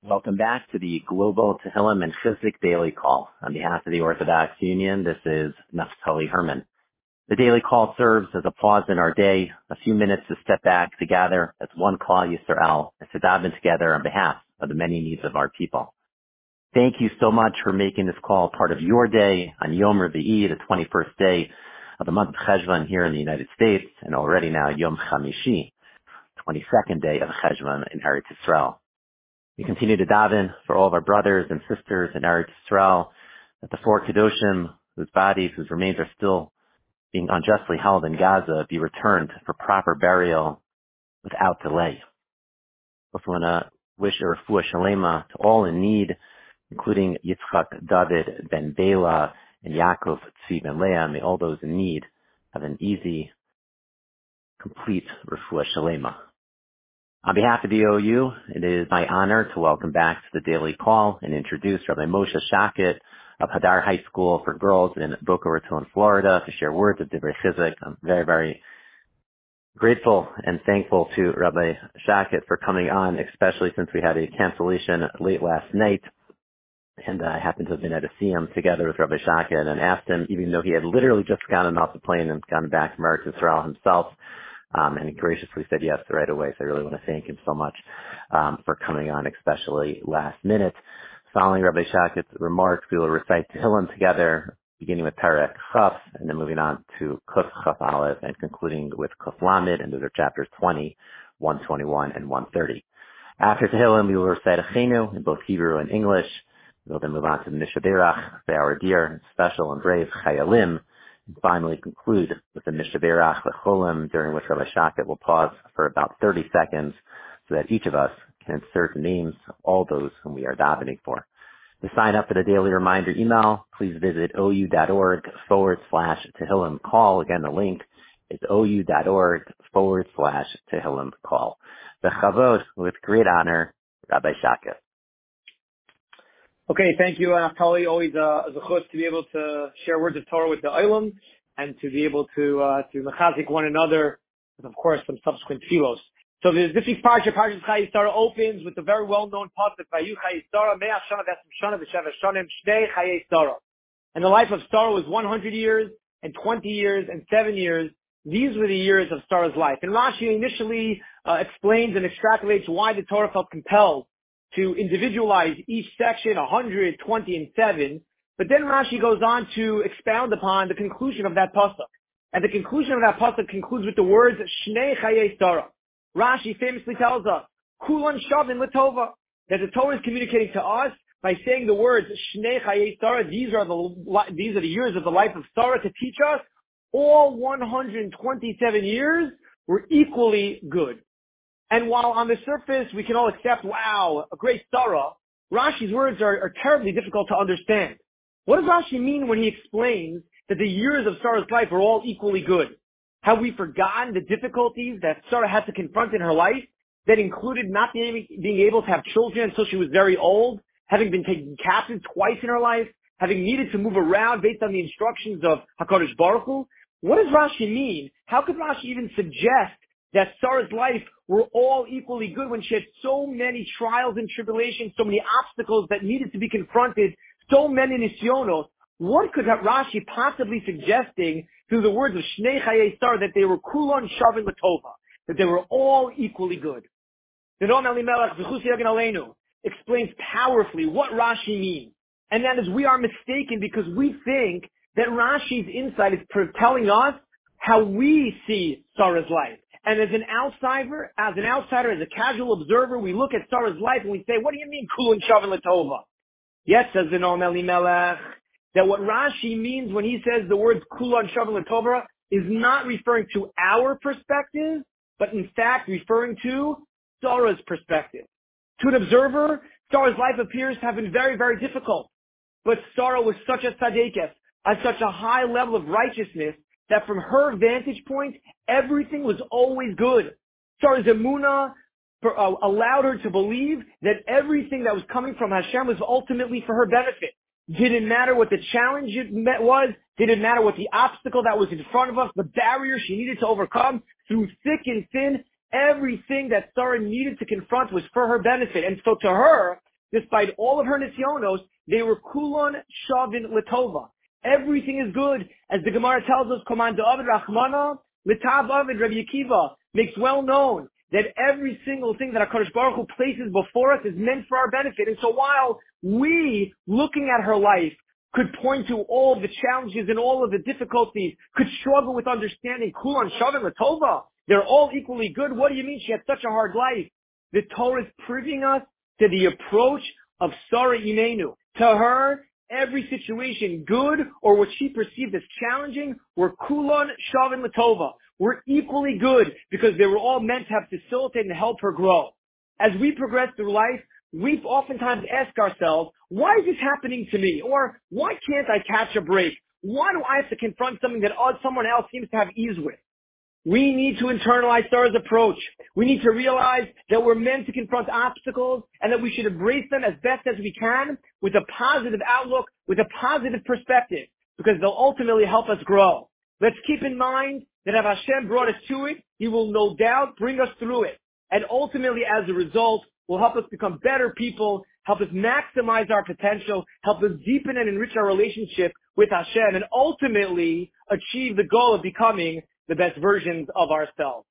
Welcome back to the Global Tehillim and Chizuk Daily Call. On behalf of the Orthodox Union, this is Naftali Herman. The Daily Call serves as a pause in our day, a few minutes to step back to gather as one Klal Yisrael and to daven together on behalf of the many needs of our people. Thank you so much for making this call part of your day on Yom Revi'i, the 21st day of the month of Cheshvan here in the United States, and already now Yom Chamishi, 22nd day of Cheshvan in Eretz Yisrael. We continue to daven for all of our brothers and sisters in Eretz Yisrael, that the four Kedoshim, whose bodies, whose remains are still being unjustly held in Gaza, be returned for proper burial without delay. We also want to wish a refuah shalema to all in need, including Yitzchak David ben Bela and Yaakov Tzvi ben Leah. May all those in need have an easy, complete refuah shalema. On behalf of the OU, it is my honor to welcome back to the Daily Call and introduce Rabbi Moshe Shakit of Hadar High School for Girls in Boca Raton, Florida, to share words of Divrei Chizuk. I'm very, very grateful and thankful to Rabbi Shakit for coming on, especially since we had a cancellation late last night. And I happened to have been at a Siyum together with Rabbi Shakit and asked him, even though he had literally just gotten off the plane and gotten back from Eretz Yisrael himself, and he graciously said yes right away. So I really want to thank him so much for coming on, especially last minute. Following Rabbi Shakit's remarks, we will recite Tehillim together, beginning with Perek Chaf, and then moving on to Kuf Chaf Aleph, and concluding with Kuf Lamed, and those are chapters 20, 121, and 130. After Tehillim, we will recite Achenu in both Hebrew and English. We'll then move on to the Mishnah Berach for our dear, special, and brave Chayalim, and finally conclude with the Mishnah Berach Lecholim, during which Rabbi Shakit will pause for about 30 seconds so that each of us can insert the names of all those whom we are davening for. To sign up for the daily reminder email, please visit ou.org/Tehillim call. Again, the link is ou.org/Tehillim call. The Chavod, with great honor, Rabbi Shakit. Okay, thank you, Naftali. Always a zechut to be able to share words of Torah with the Olam and to be able to mechazik one another with, of course, some subsequent tefillos. So this week's Parshas Chayei Sarah opens with the very well-known pasuk, Vayu Chayei Sarah, Me'ah Shana V'Esrim Shana V'Sheva Shanim Shnei Chayei Sarah. And the life of Sarah was 100 years and 20 years and 7 years. These were the years of Sarah's life. And Rashi initially explains and extrapolates why the Torah felt compelled to individualize each section, 100, 20, and 7. But then Rashi goes on to expound upon the conclusion of that pasuk. And the conclusion of that pasuk concludes with the words, Shnei Chayei Sarah. Rashi famously tells us, Kulan Shavin Latova, that the Torah is communicating to us by saying the words, Shnei Chayei Sarah, these are the years of the life of Sarah, to teach us all 127 years were equally good. And while on the surface we can all accept, wow, a great Sarah, Rashi's words are terribly difficult to understand. What does Rashi mean when he explains that the years of Sarah's life are all equally good? Have we forgotten the difficulties that Sarah had to confront in her life that included not being able to have children until she was very old, having been taken captive twice in her life, having needed to move around based on the instructions of HaKadosh Baruch Hu? What does Rashi mean? How could Rashi even suggest that Sarah's life were all equally good when she had so many trials and tribulations, so many obstacles that needed to be confronted, so many nisyonos? What could Rashi possibly suggesting through the words of Shnei Chayei Sarah that they were kulon shavin latova, that they were all equally good? The Noam Elimelech Zechus Yagen Aleinu explains powerfully what Rashi means, and that is we are mistaken because we think that Rashi's insight is telling us how we see Sarah's life. And as an outsider, as a casual observer, we look at Sarah's life and we say, what do you mean, kulon shavin latova? Yes, says the Noam Elimelech, that what Rashi means when he says the words kulon shavin latova is not referring to our perspective, but in fact referring to Sarah's perspective. To an observer, Sarah's life appears to have been very, very difficult. But Sarah was such a tzaddikas, at such a high level of righteousness, that from her vantage point, everything was always good. Sarah's emunah allowed her to believe that everything that was coming from Hashem was ultimately for her benefit. Didn't matter what the challenge was, didn't matter what the obstacle that was in front of us, the barrier she needed to overcome, through thick and thin, everything that Sarah needed to confront was for her benefit. And so to her, despite all of her nisyonos, they were kulon shavin letova. Everything is good. As the Gemara tells us, Command David Rachmana, Litav Avid Rabbi Akiva makes well known that every single thing that HaKadosh Baruch Hu places before us is meant for our benefit. And so while we, looking at her life, could point to all of the challenges and all of the difficulties, could struggle with understanding Kulon Shavin Latova, they're all equally good. What do you mean she had such a hard life? The Torah is priving us to the approach of Sarah Imenu. To her, every situation, good or what she perceived as challenging, were Kulon Shavin Latova. We're equally good because they were all meant to have facilitate and help her grow. As we progress through life, we oftentimes ask ourselves, why is this happening to me? Or why can't I catch a break? Why do I have to confront something that someone else seems to have ease with? We need to internalize Sarah's approach. We need to realize that we're meant to confront obstacles and that we should embrace them as best as we can with a positive outlook, with a positive perspective, because they'll ultimately help us grow. Let's keep in mind that if Hashem brought us to it, He will no doubt bring us through it. And ultimately, as a result, will help us become better people, help us maximize our potential, help us deepen and enrich our relationship with Hashem, and ultimately achieve the goal of becoming the best versions of ourselves.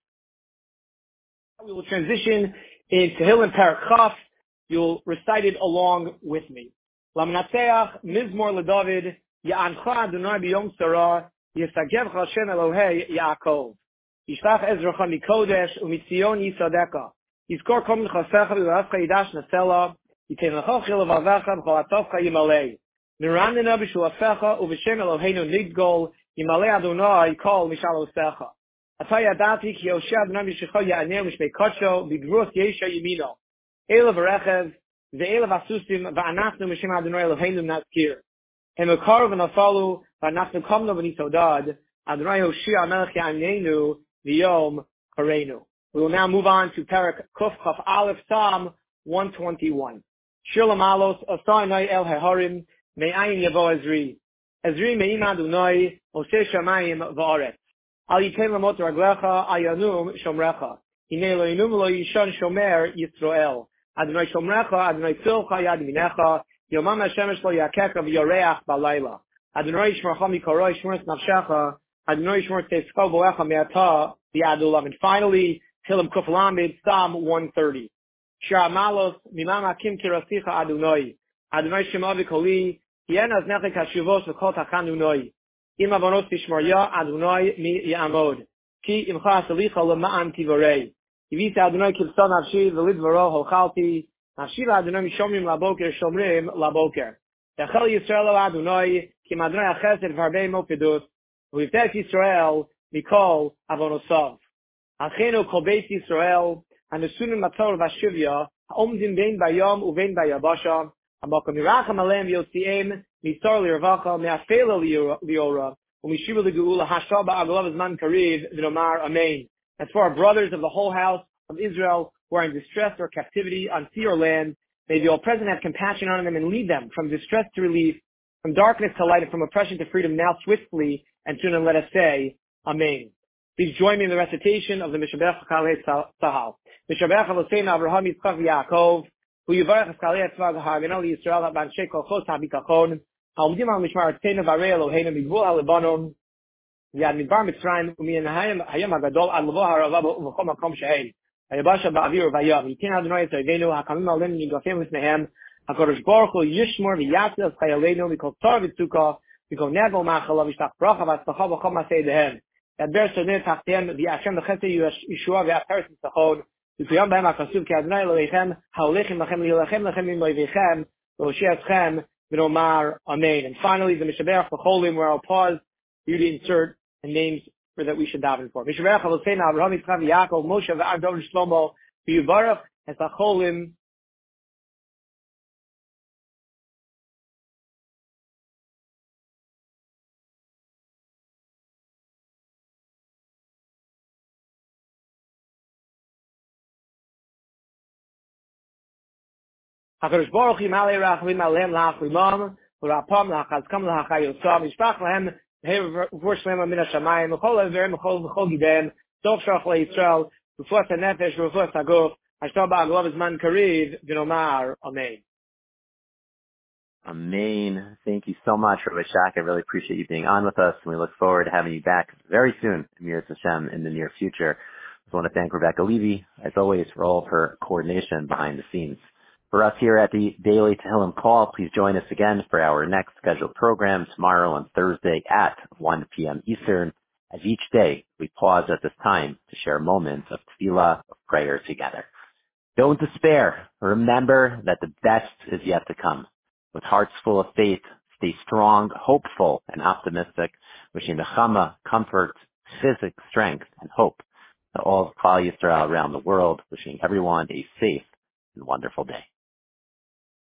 We will transition into Tehillim Parak Chaf. You'll recite it along with me. Lamnateach Mizmor LeDavid Ya'ancha Adonai B'Yom Sarah Yisagevcha Hashem Elohei Yaakov Yishlach Ezracha Mikodesh Umitzion Yisadeka Yizkor Kol Minchasecha V'Vavcha Yidash Nasela Yitein Lecha Chil V'Avavecha V'Chol Atovcha Yimalei Miranina B'Shuafecha U'V'Shem Eloheinu Nidgol Yimalei Adonai Kol Mishalosecha Atay Adati Ki Yosheh Adonai Mishecha Ya'aneh Mishmei Kodsho B'Gvurot Yesha Yimino Eila V'Rechev Ve'ela V'Asusim V'Anachnu Mishem Adonai Eloheinu Nazkir Hemekar V'Nafalu V'Anachnu Komno V'Nitodad Adonai Hoshia Melech Ya'anenu V'Yom Kareinu. We will now move on to Parak Kuf Chaf Aleph Psalm 121. Shir Lamalos Asanai El Heharim Me'ayin Yavo Ezri Ezri Me'im Adonai Oseh Shamayim V'Aretz Al Yitem Lamot Raglecha Al Yanum Shomrecha Hine Lo Yinum Lo Yishon Shomer Yisrael Adonai Shomrecha Adonai Tzilcha Yad Minecha Yomam HaShemesh Lo Yakeka V'Yoreach Balayla Adonai Yishmercha Mikoro Yishmer Nafshecha Adonai Yishmer Teitzko Boecha Me'ata V'Yadulam. And finally, Tehillim Kuf Lamed, Psalm 130. Shir Malos Mimam Hakim Kirasicha Adonai Adonai Shema V'Koli Yen Aznechek HaShivos V'Kol Tachanu Noi Im Avonot Tishmarya Adonai Mi Ya'amod Ki Imcha Asalicha L'Ma'an Tivorei Yivita Adonai Kivson Nafshi V'Lid V'Ro Hochalti Nafshi Adonai Mishomrim Laboker Shomrim Laboker Yachel Yisrael Adonai Kim Adonai Achesed V'Arbei Mopedus V'Yivtek Yisrael Mikol Avonosav Achenu Kol Beit Yisrael Hanesunim Matzor V'Ashivya Ha'omdim Bein Bayom Uvein Bayabasha Hamakom Yiracham Aleim Yosiem Mitzor L'Yirvacha Me'afela Liora U'Mishiva L'Geula Hashal Ba'agolav Zman Kariv V'Nomar Amen. As for our brothers of the whole house of Israel who are in distress or captivity on sea or land, may the All-Present have compassion on them and lead them from distress to relief, from darkness to light, and from oppression to freedom now swiftly and soon, and let us say, Amen. Please join me in the recitation of the Mishabech Chalei Tzahal. Mishabech Eloseinu Avraham Yitzchak V'Yaakov, Hu Yivarech Chalei Tzvah V'Hagana L'Yisrael B'Anshei Kol Chos HaBitachon, Ha'omdim Al Mishmar Artzeinu V'Arei Eloheinu Migvul HaLebanon, Yad Midbar Mitzrayim, U'Min Hayam HaGadol Ad Lavo HaRava V'Chol Makom She'en, Hayabasha Ba'avir V'Yam, Yitin Adonai Tzayvenu, Hakamim Alim Nigafim V'Snehem, HaKadosh Baruch Hu Yishmor V'Yatzil Es Chayaleinu Mikol Tzar V'Tzukah, Mikol Nevel Ma'achala V'Shtach Bracha V'Atzlacha V'Chol Masei Dehem. Yadber Soneh Tachtem V'Yashem V'Chesed Yeshua V'Aperes V'Tzachon V'Kuyam B'Hem HaKasuv Ki Adonai Elohechem Ha'olechim Lachem L'Yilachem Lachem L'Moivechem V'Hosheh V'Nomar Amen. And finally, the Mishaberach V'Cholim, where I'll pause for you to insert the names for that we should daven for. Mishaberach Eloseinu Avraham Yitzchak V'Yaakov Moshe V'Agdov Shlomo V'Yivarach Es HaCholim. HaKadosh Baruch Hu Yimalei Rachamim Aleim L'Achlimam V'Rapam L'Achazkam L'Achayosam Yishpach Lahem V'Vur Shlema Min HaShamayim V'Chol Everim V'Chol Gidem Sof Shalach LeYisrael V'Fuas HaNefesh V'Fuas HaGuf Hashtal Ba'aglav Zman Kariv V'Nomar Amen. Amen. Thank you so much, Rabbi Shak. I really appreciate you being on with us, and we look forward to having you back very soon, Amir Hashem, in the near future. I want to thank Rebecca Levy, as always, for all of her coordination behind the scenes. For us here at the Daily Tehillim Call, please join us again for our next scheduled program tomorrow on Thursday at 1 p.m. Eastern. As each day, we pause at this time to share moments of tefillah, of prayer together. Don't despair. Remember that the best is yet to come. With hearts full of faith, stay strong, hopeful, and optimistic, wishing the chama, comfort, physical strength, and hope to all of Klal Yisrael around the world, wishing everyone a safe and wonderful day.